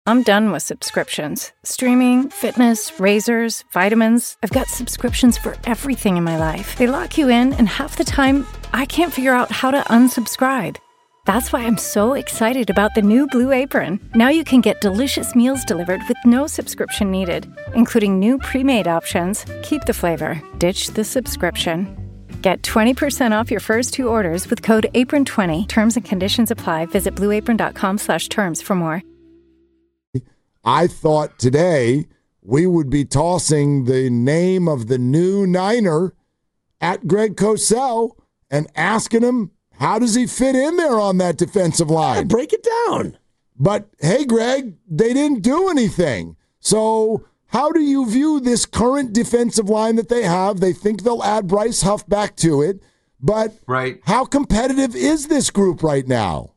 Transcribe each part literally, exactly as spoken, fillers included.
I'm done with subscriptions. Streaming, fitness, razors, vitamins. I've got subscriptions for everything in my life. They lock you in, and half the time, I can't figure out how to unsubscribe. That's why I'm so excited about the new Blue Apron. Now you can get delicious meals delivered with no subscription needed, including new pre-made options. Keep the flavor, ditch the subscription. Get twenty percent off your first two orders with code apron twenty. Terms and conditions apply. Visit blueapron.com slash terms for more. I thought today we would be tossing the name of the new Niner at Greg Cosell and asking him, how does he fit in there on that defensive line? Yeah, break it down. But, hey, Greg, they didn't do anything. So how do you view this current defensive line that they have? They think they'll add Bryce Huff back to it. But right. How competitive is this group right now?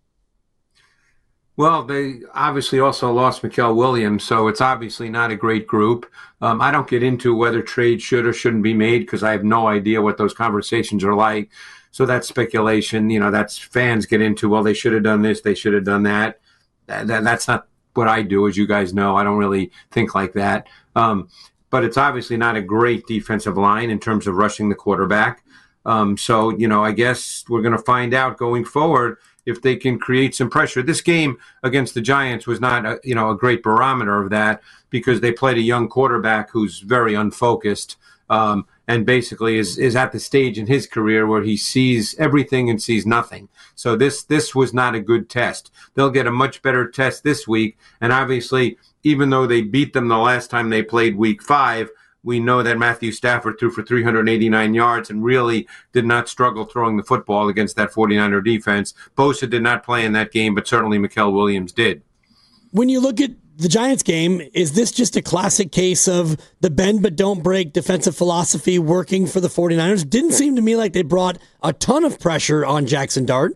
Well, they obviously also lost Mykel Williams, so it's obviously not a great group. Um, I don't get into whether trade should or shouldn't be made because I have no idea what those conversations are like. So that's speculation. You know, that's fans get into, well, they should have done this, they should have done that. that, that that's not what I do, as you guys know. I don't really think like that. Um, but it's obviously not a great defensive line in terms of rushing the quarterback. Um, so, you know, I guess we're going to find out going forward if they can create some pressure. This game against the Giants was not, a, you know, a great barometer of that because they played a young quarterback who's very unfocused um, and basically is, is at the stage in his career where he sees everything and sees nothing. So this this was not a good test. They'll get a much better test this week. And obviously, even though they beat them the last time they played week five, we know that Matthew Stafford threw for three hundred eighty-nine yards and really did not struggle throwing the football against that 49er defense. Bosa did not play in that game, but certainly Mykel Williams did. When you look at the Giants game, is this just a classic case of the bend but don't break defensive philosophy working for the 49ers? Didn't seem to me like they brought a ton of pressure on Jackson Dart.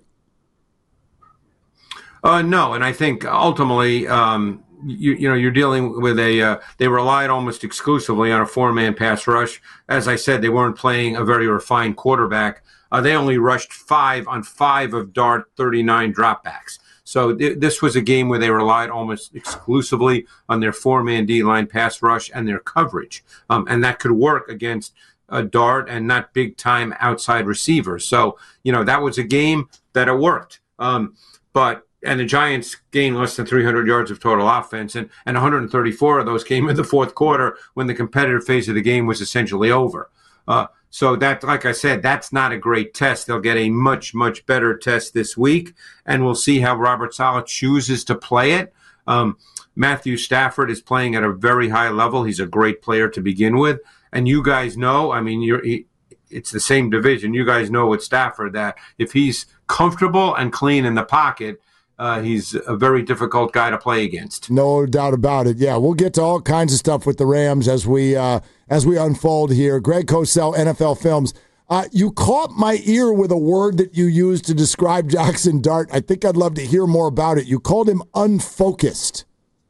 Uh, no, and I think ultimately um, – You, you know, you're dealing with a, uh, they relied almost exclusively on a four-man pass rush. As I said, they weren't playing a very refined quarterback. Uh, they only rushed five on five of Dart thirty-nine dropbacks. So th- this was a game where they relied almost exclusively on their four-man D-line pass rush and their coverage. Um, and that could work against a Dart and not big-time outside receivers. So, you know, that was a game that it worked. Um, but And the Giants gained less than three hundred yards of total offense, and, and one hundred thirty-four of those came in the fourth quarter when the competitive phase of the game was essentially over. Uh, so that, like I said, that's not a great test. They'll get a much, much better test this week, and we'll see how Robert Saleh chooses to play it. Um, Matthew Stafford is playing at a very high level. He's a great player to begin with. And you guys know, I mean, you're he, it's the same division. You guys know with Stafford that if he's comfortable and clean in the pocket, Uh, he's a very difficult guy to play against. No doubt about it. Yeah, we'll get to all kinds of stuff with the Rams as we uh, as we unfold here. Greg Cosell, N F L Films. Uh, you caught my ear with a word that you used to describe Jackson Dart. I think I'd love to hear more about it. You called him unfocused.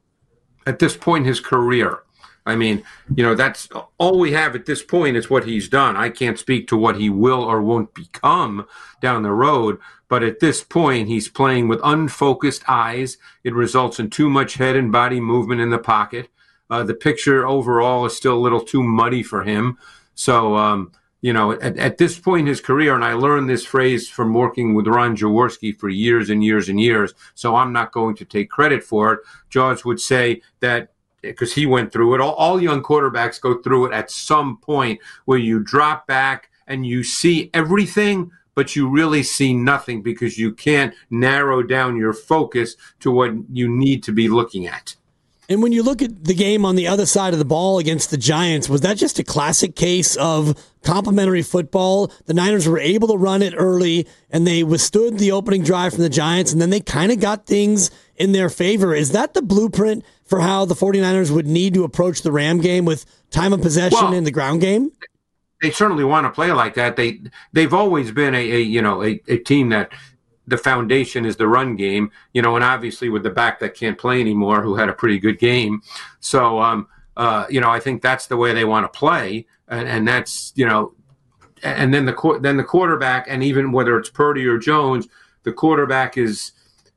At this point in his career. I mean, you know, that's all we have at this point is what he's done. I can't speak to what he will or won't become down the road. But at this point, he's playing with unfocused eyes. It results in too much head and body movement in the pocket. Uh, the picture overall is still a little too muddy for him. So, um, you know, at, at this point in his career, and I learned this phrase from working with Ron Jaworski for years and years and years, so I'm not going to take credit for it. Jaws would say that because he went through it. All, all young quarterbacks go through it at some point where you drop back and you see everything, but you really see nothing because you can't narrow down your focus to what you need to be looking at. And when you look at the game on the other side of the ball against the Giants, was that just a classic case of complementary football? The Niners were able to run it early, and they withstood the opening drive from the Giants, and then they kind of got things in their favor. Is that the blueprint for how the 49ers would need to approach the Ram game with time of possession well, in the ground game? They certainly want to play like that. They, they've always been a, a you know, a, a team that the foundation is the run game, you know, and obviously with the back that can't play anymore, who had a pretty good game. So, um, uh, you know, I think that's the way they want to play. And, and that's, you know, and then the, then the quarterback, and even whether it's Purdy or Jones, the quarterback is,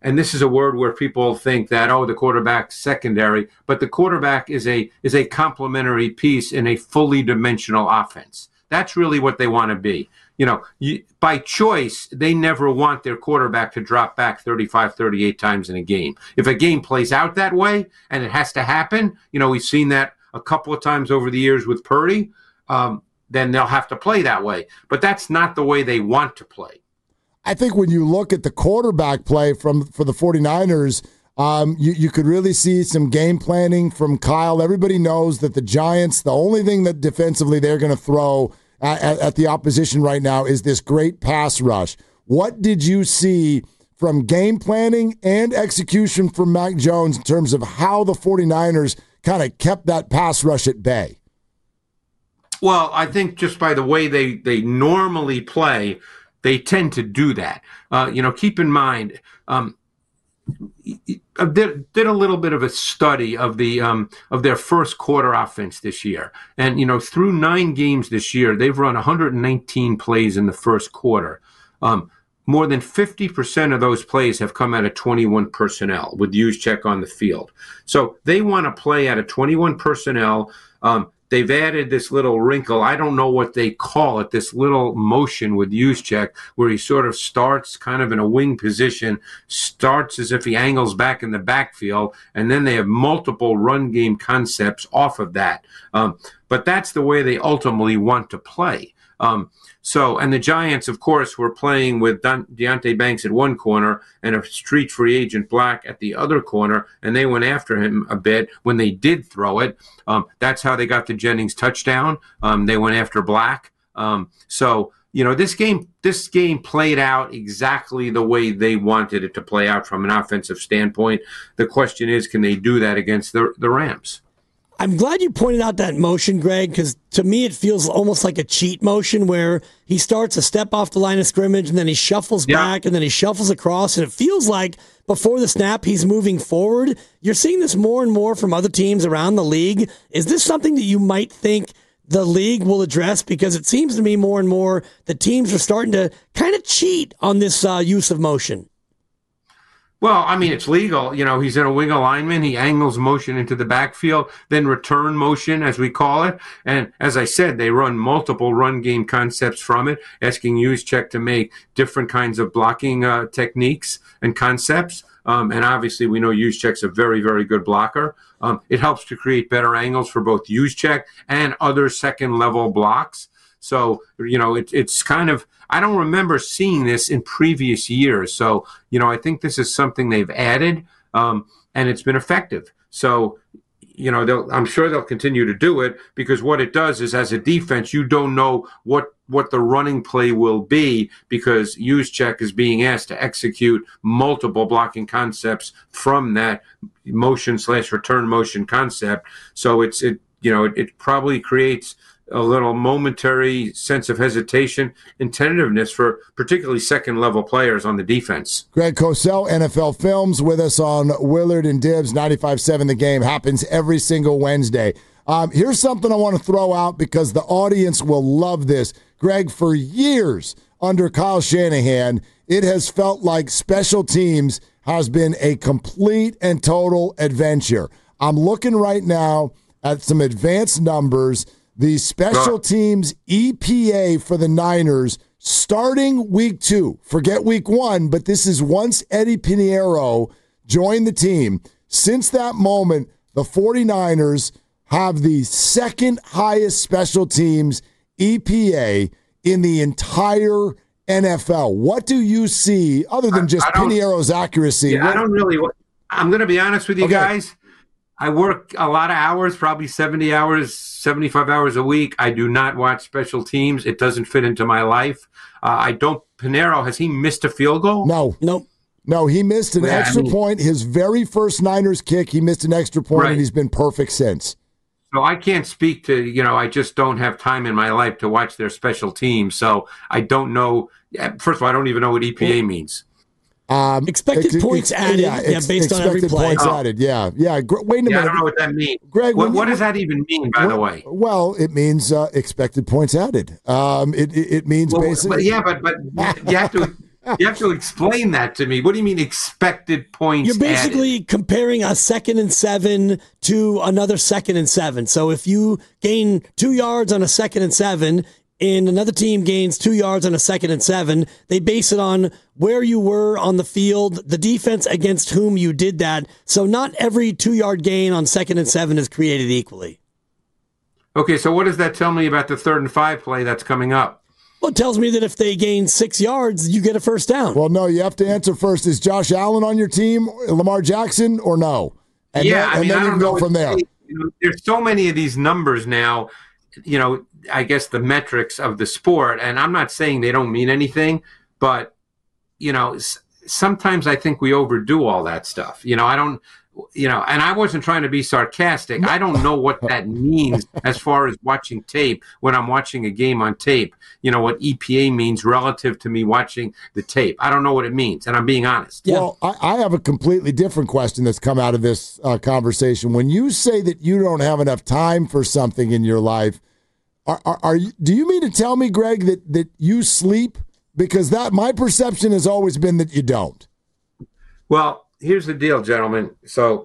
and this is a word where people think that, oh, the quarterback's secondary, but the quarterback is a is a complementary piece in a fully dimensional offense. That's really what they want to be. You know, you, by choice, they never want their quarterback to drop back thirty-five, thirty-eight times in a game. If a game plays out that way and it has to happen, you know, we've seen that a couple of times over the years with Purdy, um, then they'll have to play that way. But that's not the way they want to play. I think when you look at the quarterback play from for the 49ers, um, you, you could really see some game planning from Kyle. Everybody knows that the Giants, the only thing that defensively they're going to throw at, at, at the opposition right now is this great pass rush. What did you see from game planning and execution from Mac Jones in terms of how the 49ers kind of kept that pass rush at bay? Well, I think just by the way they, they normally play, they tend to do that. Uh, you know, keep in mind, um, I did, did a little bit of a study of the um, of their first quarter offense this year. And, you know, through nine games this year, they've run one hundred nineteen plays in the first quarter. Um, more than fifty percent of those plays have come out of twenty-one personnel with Juszczyk on the field. So they want to play out of twenty-one personnel. Um, They've added this little wrinkle. I don't know what they call it, this little motion with Juszczyk where he sort of starts kind of in a wing position, starts as if he angles back in the backfield, and then they have multiple run game concepts off of that. Um, but that's the way they ultimately want to play. Um, so, and the Giants, of course, were playing with Don, Deonte Banks at one corner and a street free agent Black at the other corner, and they went after him a bit when they did throw it. Um, that's how they got the Jennings touchdown. Um, they went after Black. Um, so, you know, this game, this game played out exactly the way they wanted it to play out from an offensive standpoint. The question is, can they do that against the the Rams? I'm glad you pointed out that motion, Greg, because to me it feels almost like a cheat motion where he starts a step off the line of scrimmage and then he shuffles yeah. back and then he shuffles across, and it feels like before the snap he's moving forward. You're seeing this more and more from other teams around the league. Is this something that you might think the league will address? Because it seems to me more and more the teams are starting to kind of cheat on this uh, use of motion. Well, I mean, it's legal. You know, he's in a wing alignment. He angles motion into the backfield, then return motion, as we call it. And as I said, they run multiple run game concepts from it, asking Juszczyk to make different kinds of blocking uh, techniques and concepts. Um, and obviously, we know Juszczyk's a very, very good blocker. Um, it helps to create better angles for both Juszczyk and other second-level blocks. So, you know, it, it's kind of, I don't remember seeing this in previous years. So, you know, I think this is something they've added, um, and it's been effective. So, you know, they'll, I'm sure they'll continue to do it, because what it does is, as a defense, you don't know what, what the running play will be, because Juszczyk is being asked to execute multiple blocking concepts from that motion slash return motion concept. So it's, it, you know, it, it probably creates a little momentary sense of hesitation and tentativeness for particularly second-level players on the defense. Greg Cosell, N F L Films, with us on Willard and Dibs, ninety-five point seven The Game. Happens every single Wednesday. Um, here's something I want to throw out because the audience will love this. Greg, for years under Kyle Shanahan, it has felt like special teams has been a complete and total adventure. I'm looking right now at some advanced numbers. The special teams E P A for the Niners starting week two. Forget week one, but this is once Eddie Pinheiro joined the team. Since that moment, the 49ers have the second highest special teams E P A in the entire N F L. What do you see, other than just Pinheiro's accuracy? Yeah, what, I don't really – I'm going to be honest with you okay. guys. I work a lot of hours, probably seventy hours, seventy-five hours a week. I do not watch special teams. It doesn't fit into my life. Uh, I don't. Pinheiro, has he missed a field goal? No. Nope. No, he missed an yeah, extra I mean, point. His very first Niners kick, he missed an extra point, right. and he's been perfect since. So I can't speak to, you know, I just don't have time in my life to watch their special teams. So I don't know. First of all, I don't even know what E P A means. Um, expected ex- points ex- added, yeah, ex- yeah based on every play. Points oh. added, yeah, yeah. Wait a minute, yeah, I don't know what that means. Greg, what, you, what does that even mean? By well, the way, well, it means uh, expected points added. Um, it it, it means well, basically, but yeah, but but you have to You have to explain that to me. What do you mean expected points? You're basically added? comparing a second and seven to another second and seven. So if you gain two yards on a second and seven, and another team gains two yards on a second and seven, they base it on where you were on the field, the defense against whom you did that. So not every two-yard gain on second and seven is created equally. Okay, so what does that tell me about the third and five play that's coming up? Well, it tells me that if they gain six yards, you get a first down. Well, no, you have to answer first. Is Josh Allen on your team, Lamar Jackson, or no? And yeah, then, I and mean, then I you don't can know go from there. You know, there's so many of these numbers now, you know, I guess the metrics of the sport, and I'm not saying they don't mean anything, but, you know, sometimes I think we overdo all that stuff. You know, I don't, you know, and I wasn't trying to be sarcastic. I don't know what that means as far as watching tape when I'm watching a game on tape. You know, what E P A means relative to me watching the tape. I don't know what it means, and I'm being honest. Yeah. Well, I, I have a completely different question that's come out of this uh, conversation. When you say that you don't have enough time for something in your life, are, are, are you, do you mean to tell me, Greg, that, that you sleep? Because that my perception has always been that you don't. Well, here's the deal, gentlemen. So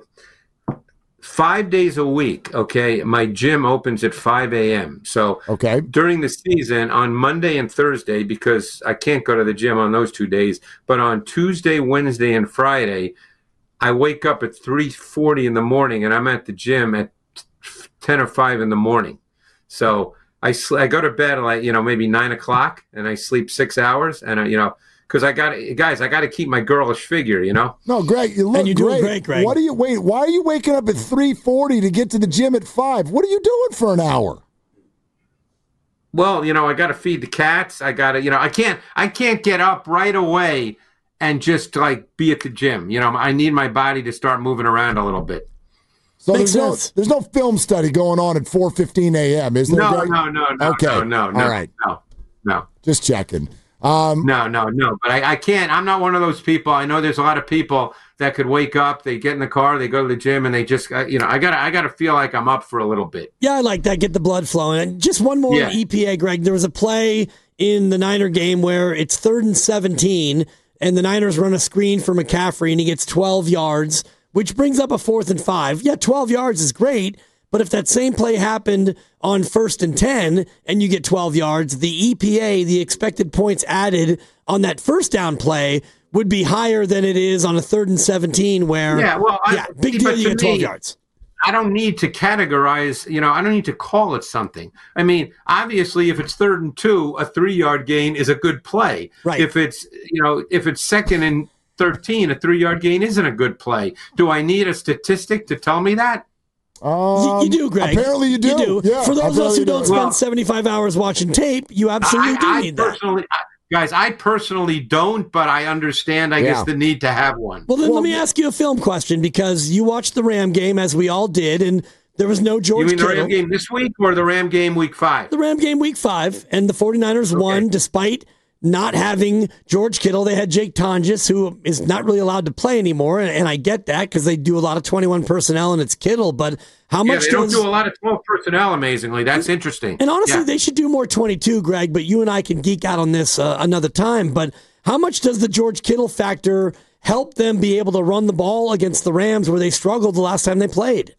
five days a week, okay, my gym opens at five a.m. So okay. during the season, on Monday and Thursday, because I can't go to the gym on those two days, but on Tuesday, Wednesday, and Friday, I wake up at three forty in the morning, and I'm at the gym at ten or five in the morning. So I, sl- I go to bed at like, you know, maybe nine o'clock, and I sleep six hours, and I, you know, because I got to, guys, I got to keep my girlish figure, you know? No, Greg, you look and you're great. doing great, Greg. What do you wait? Why are you waking up at three forty to get to the gym at five? What are you doing for an hour? Well, you know, I got to feed the cats. I got to, you know, I can't, I can't get up right away and just like be at the gym. You know, I need my body to start moving around a little bit. So Makes there's no, sense. there's no film study going on at four fifteen a.m., is there, No, Greg? no, no, no, okay. no, no, no. All right. No, no. Just checking. Um, no, no, no. But I, I can't. I'm not one of those people. I know there's a lot of people that could wake up, they get in the car, they go to the gym, and they just, uh, you know, I gotta, I gotta feel like I'm up for a little bit. Yeah, I like that. Get the blood flowing. And just one more Yeah. on E P A, Greg. There was a play in the Niner game where it's third and seventeen, and the Niners run a screen for McCaffrey, and he gets twelve yards, which brings up a fourth and five. Yeah, twelve yards is great, but if that same play happened on first and ten and you get twelve yards, the E P A, the expected points added on that first down play, would be higher than it is on a third and seventeen where, yeah, well, I, yeah, big but deal, to you get twelve me, yards. I don't need to categorize, you know, I don't need to call it something. I mean, obviously, if it's third and two, a three-yard gain is a good play. Right. If it's, you know, if it's second and thirteen, a three-yard gain isn't a good play. Do I need a statistic to tell me that? Um, you, you do, Greg. Apparently you do. You do. Yeah, For those of us who don't do. spend Well, seventy-five hours watching tape, you absolutely I, do I need that. personally, I, guys, I personally don't, but I understand, I Yeah. guess, the need to have one. Well, then Well, let me ask you a film question, because you watched the Ram game, as we all did, and there was no You George mean the Kittle. Ram game this week or the Ram game week five? The Ram game week five, and the 49ers won despite not having George Kittle. They had Jake Tonjes, who is not really allowed to play anymore, and, and I get that because they do a lot of twenty-one personnel and it's Kittle, but how Yeah, much they don't does... do a lot of twelve personnel, amazingly. That's interesting. And honestly, Yeah. they should do more twenty-two, Greg, but you and I can geek out on this uh, another time. But how much does the George Kittle factor help them be able to run the ball against the Rams where they struggled the last time they played?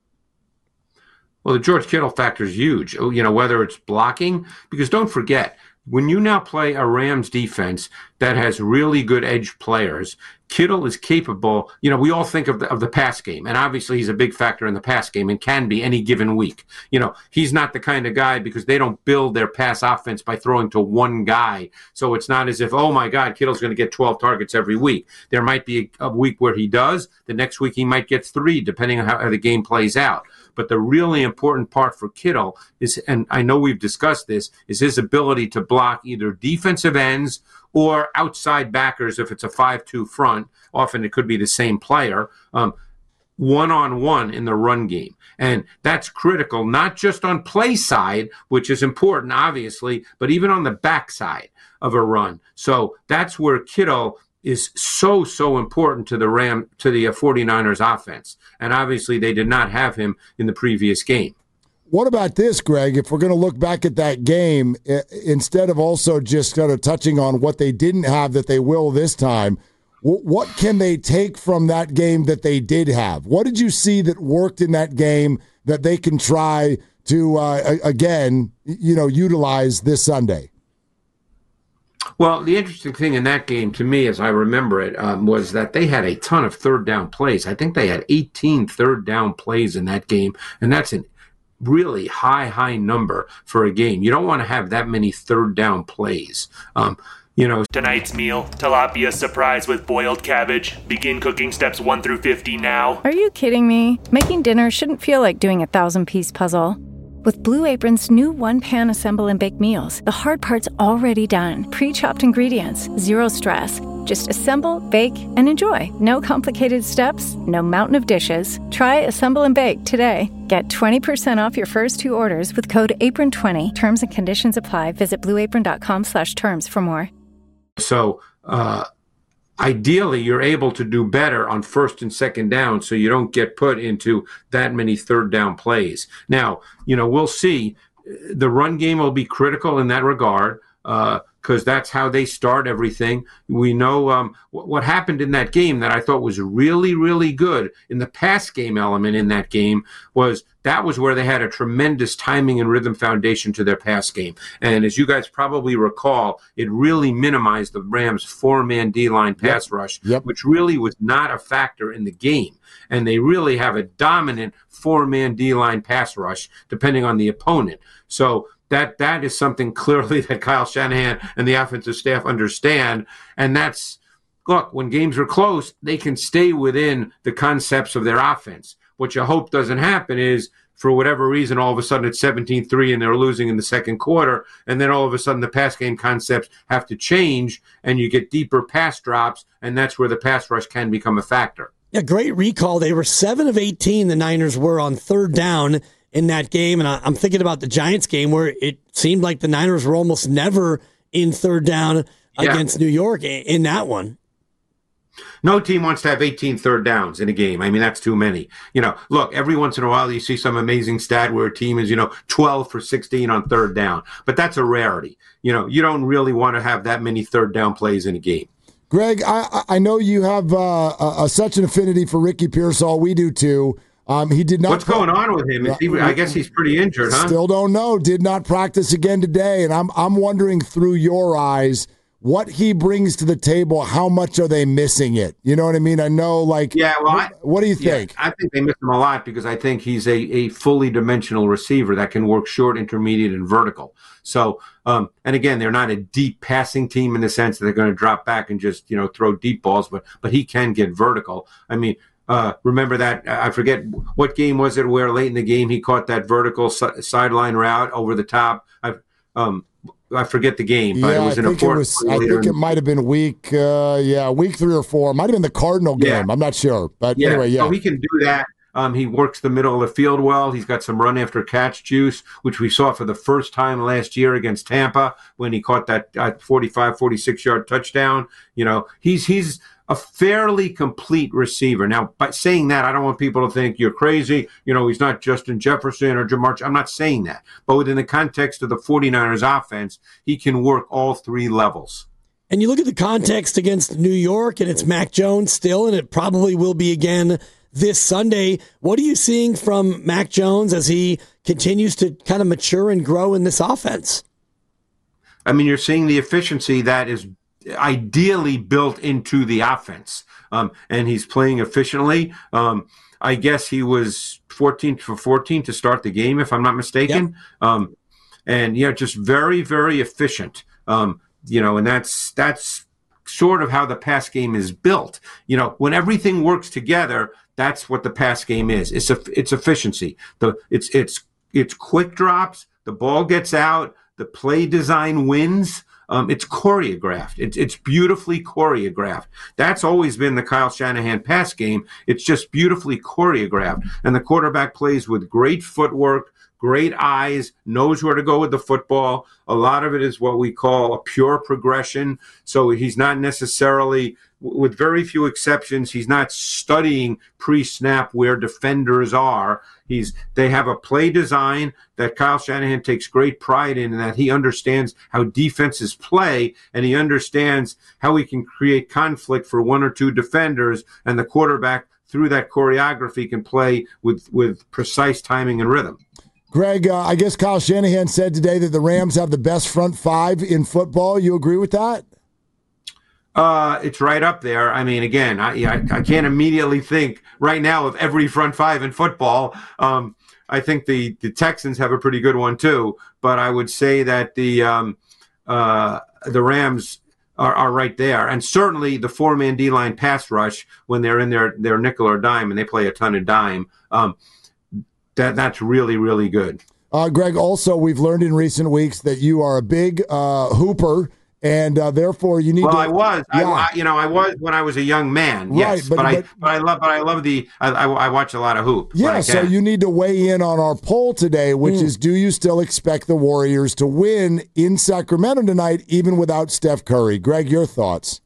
Well, the George Kittle factor is huge, you know, whether it's blocking, because don't forget, when you now play a Rams defense that has really good edge players, Kittle is capable, you know, we all think of the, of the pass game, and obviously he's a big factor in the pass game and can be any given week. You know, he's not the kind of guy, because they don't build their pass offense by throwing to one guy. So it's not as if, oh my God, Kittle's going to get twelve targets every week. There might be a, a week where he does. The next week he might get three, depending on how, how the game plays out. But the really important part for Kittle is, and I know we've discussed this, is his ability to block either defensive ends or outside backers if it's a five two front. Often it could be the same player, um, one-on-one in the run game. And that's critical, not just on play side, which is important, obviously, but even on the backside of a run. So that's where Kittle is so, so important to the Ram, to the uh, 49ers offense. And obviously they did not have him in the previous game. What about this, Greg? If we're going to look back at that game, instead of also just kind of touching on what they didn't have that they will this time, what can they take from that game that they did have? What did you see that worked in that game that they can try to, uh, again, you know, utilize this Sunday? Well, the interesting thing in that game, to me, as I remember it, um, was that they had a ton of third down plays. I think they had eighteen third down plays in that game, and that's an really high, high number for a game. You don't want to have that many third down plays. Um, you know, tonight's meal, tilapia surprise with boiled cabbage. Begin cooking steps one through fifty now. Are you kidding me? Making dinner shouldn't feel like doing a thousand-piece puzzle. With Blue Apron's new one-pan assemble and bake meals, the hard part's already done. Pre-chopped ingredients, zero stress. Just assemble, bake, and enjoy. No complicated steps, no mountain of dishes. Try Assemble and Bake today. Get twenty percent off your first two orders with code apron twenty. Terms and conditions apply. Visit blueapron.com slash terms for more. So, uh, ideally, you're able to do better on first and second down so you don't get put into that many third down plays. Now, you know, we'll see. The run game will be critical in that regard because uh, that's how they start everything. We know um, w- what happened in that game that I thought was really, really good in the pass game element in that game was that was where they had a tremendous timing and rhythm foundation to their pass game. And as you guys probably recall, it really minimized the Rams' four-man D-line pass yep. rush, yep. which really was not a factor in the game. And they really have a dominant four-man D-line pass rush, depending on the opponent. So that that is something clearly that Kyle Shanahan and the offensive staff understand. And that's, look, when games are close, they can stay within the concepts of their offense. What you hope doesn't happen is, for whatever reason, all of a sudden it's seventeen three and they're losing in the second quarter, and then all of a sudden the pass game concepts have to change, and you get deeper pass drops, and that's where the pass rush can become a factor. Yeah, great recall. They were seven of eighteen, the Niners were, on third down in that game, and I'm thinking about the Giants game where it seemed like the Niners were almost never in third down yeah. against New York in that one. No team wants to have eighteen third downs in a game. I mean, that's too many. You know, look, every once in a while you see some amazing stat where a team is, you know, twelve for sixteen on third down. But that's a rarity. You know, you don't really want to have that many third down plays in a game. Greg, I, I know you have uh, a, a, such an affinity for Ricky Pearsall. We do too. Um, he did not. What's going on with him? Is he, I guess he's pretty injured, huh? Still don't know. Did not practice again today. And I'm I'm wondering through your eyes, what he brings to the table, how much are they missing it? You know what I mean? I know, like, yeah, well, what, I, what do you think? Yeah, I think they miss him a lot because I think he's a, a fully dimensional receiver that can work short, intermediate, and vertical. So, um, and again, they're not a deep passing team in the sense that they're going to drop back and just, you know, throw deep balls, but but he can get vertical. I mean, uh, remember that, I forget what game was it where late in the game he caught that vertical si- sideline route over the top. I um. I forget the game, but yeah, it was an I think important. It was, I think it might have been week, uh, yeah, week three or four. Might have been the Cardinal game. Yeah. I'm not sure, but yeah. anyway, yeah. So he can do that. Um, he works the middle of the field well. He's got some run after catch juice, which we saw for the first time last year against Tampa when he caught that uh, forty-five, forty-six yard touchdown. You know, he's he's a fairly complete receiver. Now, by saying that, I don't want people to think you're crazy. You know, he's not Justin Jefferson or Jamar. I'm not saying that. But within the context of the 49ers offense, he can work all three levels. And you look at the context against New York, and it's Mac Jones still, and it probably will be again this Sunday. What are you seeing from Mac Jones as he continues to kind of mature and grow in this offense? I mean, you're seeing the efficiency that is ideally built into the offense, um, and he's playing efficiently. Um, I guess he was fourteen for fourteen to start the game, if I'm not mistaken. Yep. Um, and yeah, just very, very efficient. Um, you know, and that's that's sort of how the pass game is built. You know, when everything works together, that's what the pass game is. It's a, it's efficiency. The it's it's it's quick drops. The ball gets out. The play design wins. Um, it's choreographed. It's it's beautifully choreographed. That's always been the Kyle Shanahan pass game. It's just beautifully choreographed. And the quarterback plays with great footwork, great eyes, knows where to go with the football. A lot of it is what we call a pure progression. So he's not necessarily, with very few exceptions, he's not studying pre-snap where defenders are. He's they have a play design that Kyle Shanahan takes great pride in, and that he understands how defenses play, and he understands how he can create conflict for one or two defenders, and the quarterback through that choreography can play with, with precise timing and rhythm. Greg, uh, I guess Kyle Shanahan said today that the Rams have the best front five in football. You agree with that? Uh, it's right up there. I mean, again, I, I I can't immediately think right now of every front five in football. Um, I think the, the Texans have a pretty good one too, but I would say that the um, uh, the Rams are, are right there, and certainly the four-man D-line pass rush when they're in their their nickel or dime, and they play a ton of dime. Um, that that's really really good. Uh, Greg, also we've learned in recent weeks that you are a big uh, hooper. And uh, therefore, you need well, to. Well, I was, yeah. I, you know, I was when I was a young man. Yes, right, but, but, I, but, but I love, but I love the. I, I, I watch a lot of hoop. Yeah, so you need to weigh in on our poll today, which mm. is: do you still expect the Warriors to win in Sacramento tonight, even without Steph Curry? Greg, your thoughts?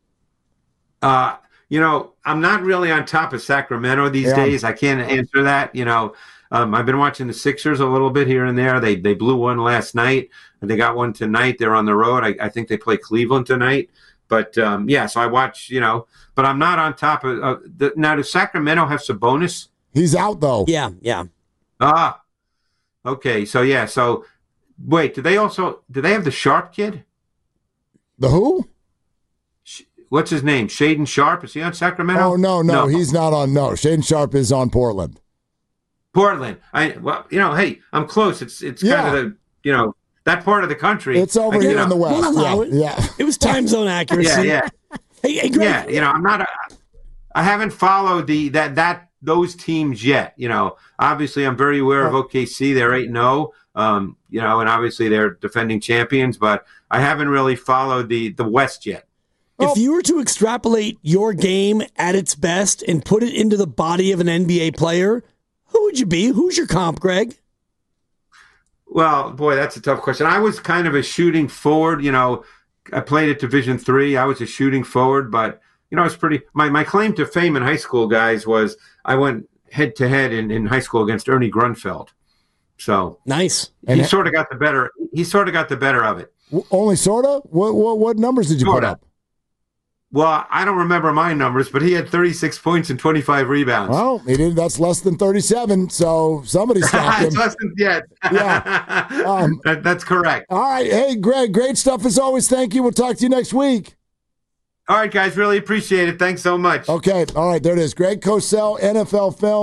Uh, you know, I'm not really on top of Sacramento these yeah. days. I can't answer that. You know, um, I've been watching the Sixers a little bit here and there. They they blew one last night. And they got one tonight. They're on the road. I, I think they play Cleveland tonight. But, um, yeah, so I watch, you know, but I'm not on top of uh, – the, now, does Sacramento have Sabonis? He's out, though. Yeah, yeah. Ah, okay. So, yeah, so wait, do they also – do they have the Sharp kid? The who? What's his name? Shaden Sharp? Is he on Sacramento? Oh, no, no, no. He's not on – no. Shaden Sharp is on Portland. Portland. I Well, you know, hey, I'm close. It's, it's yeah. kind of the, you know – that part of the country. It's over here know. in the West. We'll yeah. yeah. It was time zone accuracy. Yeah, yeah. hey, hey, Greg. Yeah, you know, I'm not, a, I haven't followed the, that, that, those teams yet. You know, obviously I'm very aware of O K C. They're eight and oh, um, you know, and obviously they're defending champions, but I haven't really followed the, the West yet. If you were to extrapolate your game at its best and put it into the body of an N B A player, who would you be? Who's your comp, Greg? Well, boy, that's a tough question. I was kind of a shooting forward. You know, I played at Division three. I was a shooting forward, but, you know, I was pretty – my my claim to fame in high school, guys, was I went head-to-head in, in high school against Ernie Grunfeld. So nice. He and sort of got the better – he sort of got the better of it. Only sort of? What, what, what numbers did you sorta. put up? Well, I don't remember my numbers, but he had thirty-six points and twenty-five rebounds. Well, he did. That's less than thirty-seven, so somebody stopped him. It's less than yeah. yeah. Um, that, that's correct. All right. Hey, Greg, great stuff as always. Thank you. We'll talk to you next week. All right, guys. Really appreciate it. Thanks so much. Okay. All right. There it is. Greg Cosell, N F L Film.